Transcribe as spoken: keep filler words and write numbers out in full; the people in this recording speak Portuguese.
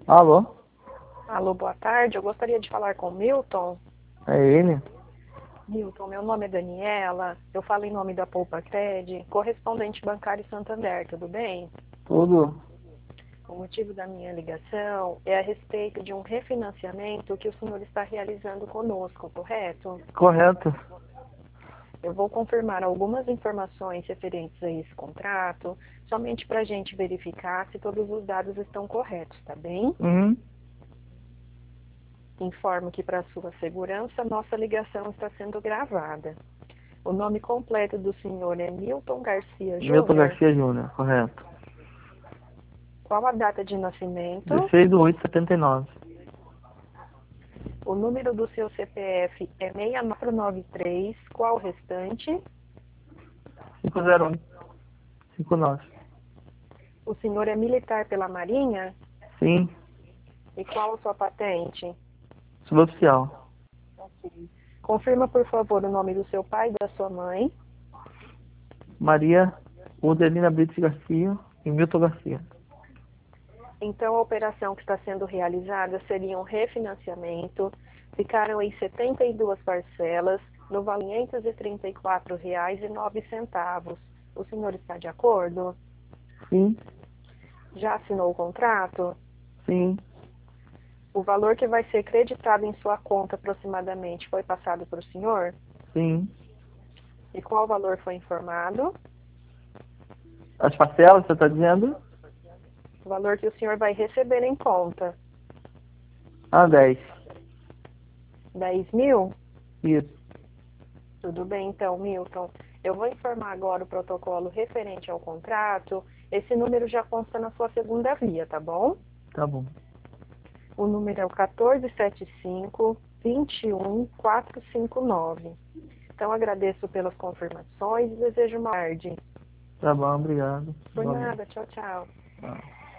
Alô? Alô, boa tarde. Eu gostaria de falar com o Milton. É ele? Milton, meu nome é Daniela. Eu falo em nome da Poupa Cred, correspondente bancário Santander, tudo bem? Tudo O motivo da minha ligação é a respeito de um refinanciamento que o senhor está realizando conosco, correto? correto? Eu vou confirmar algumas informações referentes a esse contrato, somente para a gente verificar se todos os dados estão corretos, tá bem? Uhum. Informo que, para sua segurança, nossa ligação está sendo gravada. O nome completo do senhor é Milton Garcia Milton Júnior. Garcia Júnior, correto. Qual a data de nascimento? dezesseis de oito de setenta e nove. O número do seu C P F é seis quatro nove três. Qual o restante? cinco zero um cinco nove. O senhor é militar pela Marinha? Sim, E qual a sua patente? suboficial. Confirma, por favor, o nome do seu pai e da sua mãe. Maria Udelina Brito Garcia e Milton Garcia. Então, a operação que está sendo realizada seria um refinanciamento. Ficaram em setenta e duas parcelas, no valor de quinhentos e trinta e quatro reais e nove centavos. O senhor está de acordo? Sim, Já assinou o contrato? sim, O valor que vai ser creditado em sua conta aproximadamente foi passado para o senhor? sim. E qual valor foi informado? As parcelas, você está dizendo? O valor que o senhor vai receber em conta. Ah, dez. dez mil? Isso. Tudo bem, então, Milton. Eu vou informar agora o protocolo referente ao contrato. Esse número já consta na sua segunda via, tá bom? Tá bom. O número é o quatorze setenta e cinco, vinte e um, quatrocentos e cinquenta e nove. Então, agradeço pelas confirmações e desejo uma tarde. Tá bom, obrigado. Por Igualmente. nada, tchau, tchau. Tchau.